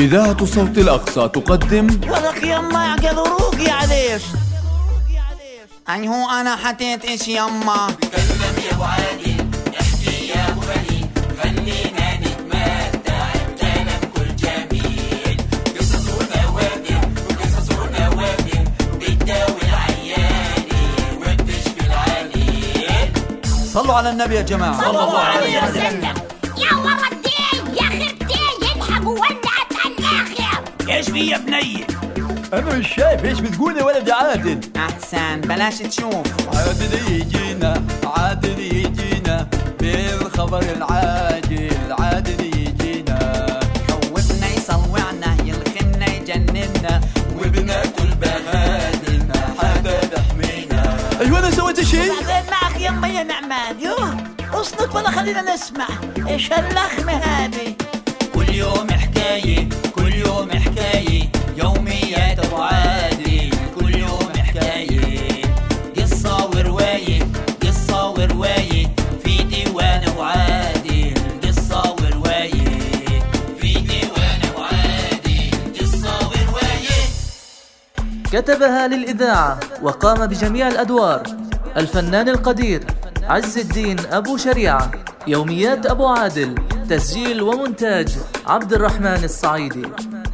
إذاعة صوت الأقصى تقدم ولك يما يعقدروك يا عديش. أي هو أنا حطيت إيش يما؟ تكلم يا أبو عادل، احكي يا أبو خليل، خلينا نتمتع بكلام كل جميل. قصص ونوادر وقصص ونوادر بتداوي العياني وبتشفي العليل. صلوا على النبي يا جماعة. صلى الله عليه وسلم. يا ولدي يا خرتي يلحقوا ولعت على الآخر. ايش في يا بني؟ أنا مش شايف إيش بتقول يا ولد عادل. أحسن بلاش تشوف. عادل يجينا عادل يجينا بالخبر العاجل، عادل يجينا خوفنا يصوعنا يلخمنا يجننا وبناكل بهادل ما حدا يحمينا. أيوة أنا سويت شيء؟ بعدين معك يما يا نعمان. يوه اصنت ولا خلينا نسمع ايش هاللخمة هذه. كل يوم حكاية كل يوم حكاية، يوميات أبو عادل كل يوم حكاية. قصة ورواية قصة ورواية في ديوان أبو عادل. قصة ورواية في ديوان أبو عادل. قصة ورواية. كتبها للإذاعة وقام بجميع الأدوار الفنان القدير عز الدين أبو شريعة. يوميات أبو عادل، تسجيل ومونتاج عبد الرحمن الصعيدي.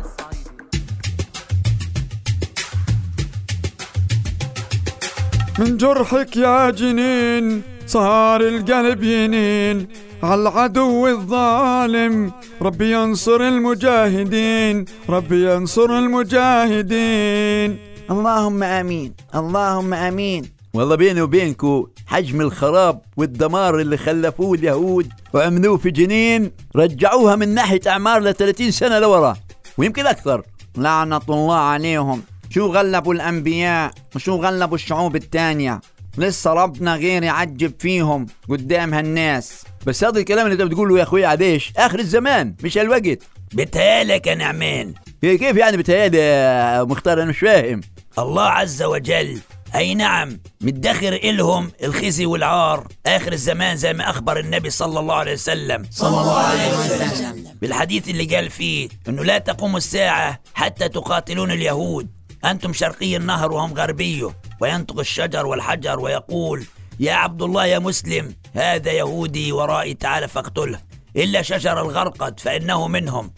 من جرحك يا جنين صار القلب ينين، على العدو الظالم ربي ينصر المجاهدين، ربي ينصر المجاهدين. اللهم آمين اللهم آمين. والله بيني وبينكو حجم الخراب والدمار اللي خلفوه اليهود وعملوه في جنين رجعوها من ناحية أعمار ل30 سنة لورا ويمكن أكثر. لعنة الله عليهم. شو غلبوا الأنبياء وشو غلبوا الشعوب التانية. لسه ربنا غير يعجب فيهم قدام هالناس. بس هذا الكلام اللي انت بتقوله يا أخوي عديش آخر الزمان مش الوقت. بتهيالك يا نعمان. كيف يعني بتهيالي يا مختار؟ أنا مش فاهم. الله عز وجل أي نعم مدخر إلهم الخزي والعار آخر الزمان زي ما أخبر النبي صلى الله عليه وسلم بالحديث اللي قال فيه أنه لا تقوم الساعة حتى تقاتلون اليهود، أنتم شرقي النهر وهم غربيه. وينطق الشجر والحجر ويقول يا عبد الله يا مسلم هذا يهودي ورائي تعال فاقتله، إلا شجر الغرقد فإنه منهم.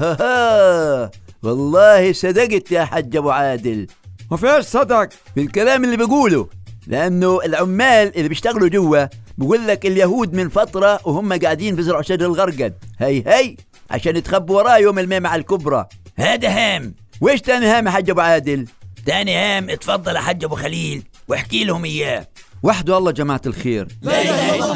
والله صدقت يا حج أبو عادل. وفيش صدق في الكلام اللي بيقوله، لأنه العمال اللي بيشتغلوا جوا بيقول لك اليهود من فترة وهم قاعدين بيزرعوا شجر الغرقد هي عشان يتخبوا وراه يوم الميمعة الكبرى. هذا هام. وإيش تاني هام يا حج أبو عادل؟ تاني هام اتفضل يا حج أبو خليل واحكي لهم إياه. وحده الله جماعة الخير. لا إله إلا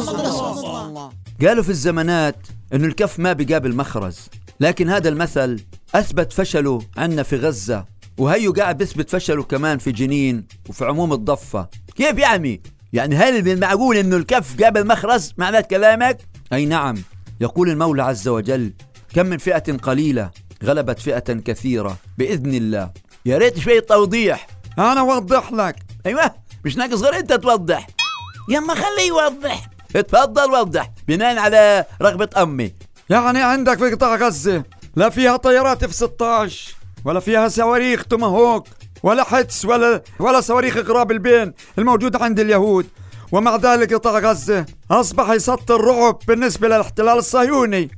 الله. قالوا في الزمانات إنه الكف ما بيقابل مخرز، لكن هذا المثل أثبت فشله عنا في غزة، وهيو قاعد بيثبت فشله كمان في جنين وفي عموم الضفة. كيف يعني هل من المعقول إنه الكف قابل مخرز معنات كلامك؟ أي نعم. يقول المولى عز وجل كم من فئة قليلة غلبت فئة كثيرة بإذن الله. يا ريت شوية توضيح. أنا أوضح لك. أيوة مش ناقص غير أنت توضح. يما خليه يوضح. اتفضل وضح بناء على رغبة أمي. يعني عندك في قطاع غزة لا فيها طيارات F-16 ولا فيها صواريخ توماهوك ولا حدس ولا صواريخ غراب البين الموجودة عند اليهود، ومع ذلك قطاع غزة أصبح يسطر رعب بالنسبة للاحتلال الصهيوني.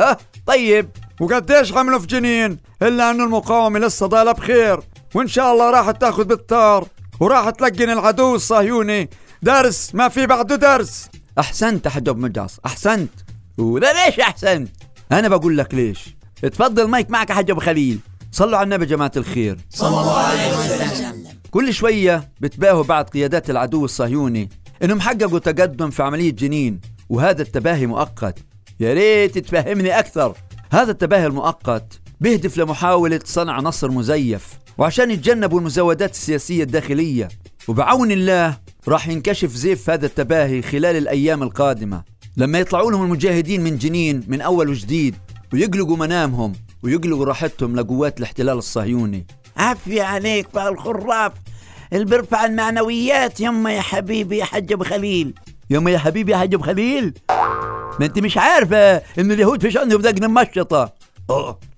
طيب وقديش عملوا في جنين، إلا أن المقاومة لسه ضالة بخير، وإن شاء الله راح تاخذ بالطار وراح تلقن العدو الصهيوني درس ما في بعده درس. أحسنت حج أبو مجاص أحسنت. ولا ليش أحسنت؟ أنا بقول لك ليش. اتفضل مايك معك يا حج أبو خليل. صلوا على النبي جماعة الخير صلى الله عليه وسلم. كل شوية بتباهوا بعض قيادات العدو الصهيوني إنهم حققوا تقدم في عملية جنين، وهذا التباهي مؤقت. يا ريت تفهمني أكثر. هذا التباهي المؤقت بيهدف لمحاولة صنع نصر مزيف، وعشان يتجنبوا المزودات السياسية الداخلية، وبعون الله راح ينكشف زيف هذا التباهي خلال الأيام القادمة لما يطلعوا لهم المجاهدين من جنين من أول وجديد ويقلقوا منامهم ويقلقوا راحتهم لقوات الاحتلال الصهيوني. عافية عليك بقى الخراف اللي بيرفع المعنويات. يما يا حبيبي يا حج أبو خليل. يما يا حبيبي يا حج أبو خليل. ما انت مش عارفة إن اليهود فيش عندهم دقن مشطة.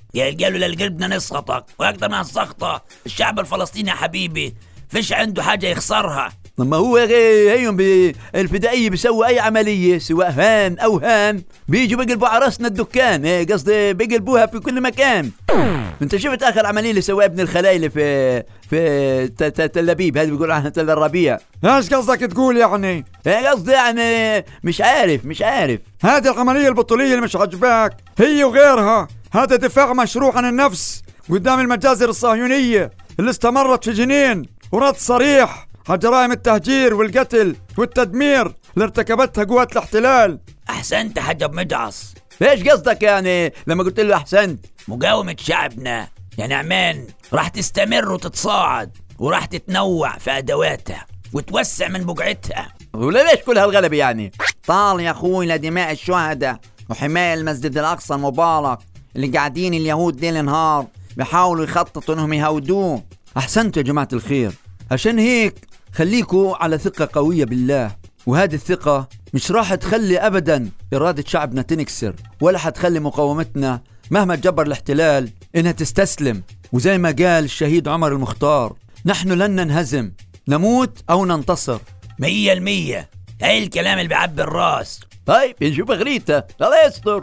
قالوا للقلبنا نسخطك وأكثر من السخطة. الشعب الفلسطيني يا حبيبي فيش عنده حاجة يخسرها. لما هو هيهم الفدائية بيسووا أي عملية سواء هان أو هان بيجوا بيقلبوا على راسنا الدكان، قصدي بيقلبوها في كل مكان. انت شفت آخر عملية اللي سواها ابن الخلايلة في تل أبيب، هذا بيقول عنها تل الربيع. ايش قصدك تقول يعني؟ قصدي يعني مش عارف هذه العملية البطولية اللي مش عجباك هي وغيرها، هذا دفاع مشروع عن النفس قدام المجازر الصهيونية اللي استمرت في جنين، ورد صريح على جرائم التهجير والقتل والتدمير اللي ارتكبتها قوات الاحتلال. أحسنت حجب مجعص. ايش قصدك يعني لما قلت له أحسنت؟ مقاومة شعبنا يا نعمان راح تستمر وتتصاعد وراح تتنوع في أدواتها وتوسع من بقعتها. ولا ليش كل هالغلبة يعني؟ طال يا أخوي لدماء الشهداء وحماية المسجد الأقصى المبارك اللي قاعدين اليهود ليل نهار بيحاولوا يخططوا انهم يهودوه. أحسنتوا يا جماعة الخير، عشان هيك خليكوا على ثقة قوية بالله، وهذه الثقة مش راح تخلي أبدا إرادة شعبنا تنكسر، ولا حتخلي مقاومتنا مهما جبر الاحتلال إنها تستسلم. وزي ما قال الشهيد عمر المختار، نحن لن ننهزم، نموت أو ننتصر. 100%. هاي الكلام اللي بيعبي الراس. طيب نشوف غريته، الله يستر.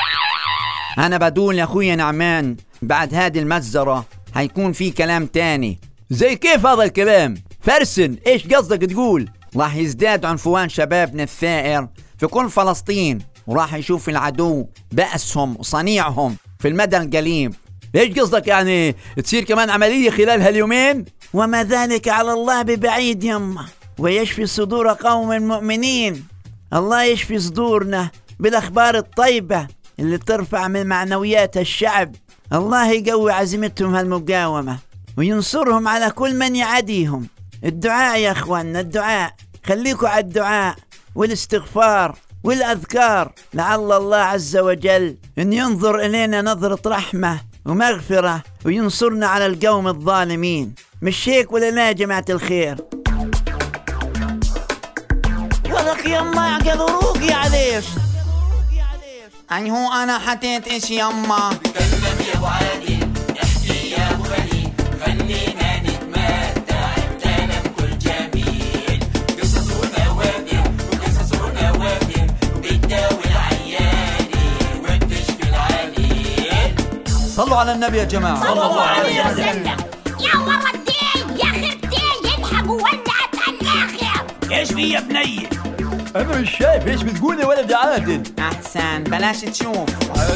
أنا بدول يا أخويا نعمان بعد هذه المجزرة هيكون في كلام تاني. زي كيف هذا الكلام؟ فرسن، إيش قصدك تقول؟ راح يزداد عنفوان شبابنا الثائر في كل فلسطين، وراح يشوف العدو بأسهم وصنيعهم في المدى القريب. إيش قصدك يعني تصير كمان عملية خلال هاليومين؟ وما ذلك على الله ببعيد يما، ويشفي صدور قوم مؤمنين. الله يشفي صدورنا بالأخبار الطيبة اللي ترفع من معنويات الشعب. الله يقوي عزيمتهم هالمقاومة وينصرهم على كل من يعاديهم. الدعاء يا أخواننا، الدعاء، خليكوا على الدعاء والاستغفار والأذكار، لعل الله عز وجل أن ينظر إلينا نظرة رحمة ومغفرة وينصرنا على القوم الظالمين. مش هيك ولا لا يا جماعة الخير؟ ولك يما عقل وروقي عليش. أي هو أنا حتيت إيش يما؟ تكلم يا أبو عادل، احكي يا أبو غني، خلينا نتمتع بكلام كل جميل. قصص ونوادر وقصص ونوادر بتداوي العياني وبتشفي العليل. صلوا على النبي يا جماعة. صلى الله عليه وسلم. يا ولدي يا خرتي يلحقوا ولعت الآخر. إيش في يا بني؟ أنا مش شايف إيش بتقول يا ولد عادل. أحسن بلاش تشوف.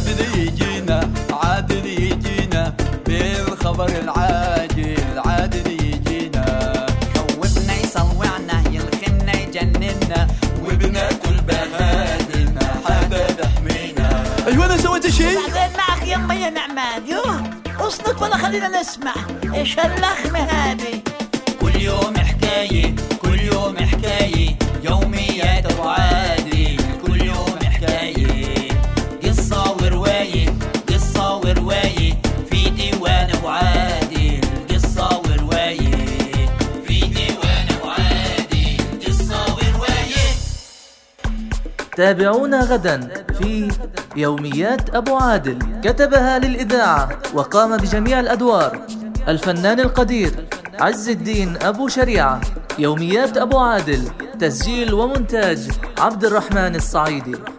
عادل يجينا بالخبر العاجل، عادل يجينا خوفنا يصوعنا يلخمنا يجننا وبناكل بهادم حدا تحمينا. أيوة أنا سويت شيء؟ بعدين معك يما يا نعمان. يوه اصلك ولا خلينا نسمع ايش هاللخمة هذه. كل يوم حكاية، كل يوم حكاية، يوميات أبو عادل، كل يوم حكاية، قصة ورواية، قصة ورواية، في ديوان أبو عادل، قصة ورواية، في ديوان أبو عادل، قصة ورواية. تابعونا غدا في يوميات أبو عادل، كتبها للإذاعة وقام بجميع الأدوار الفنان القدير عز الدين أبو شريعة. يوميات أبو عادل، تسجيل ومونتاج عبد الرحمن الصعيدي.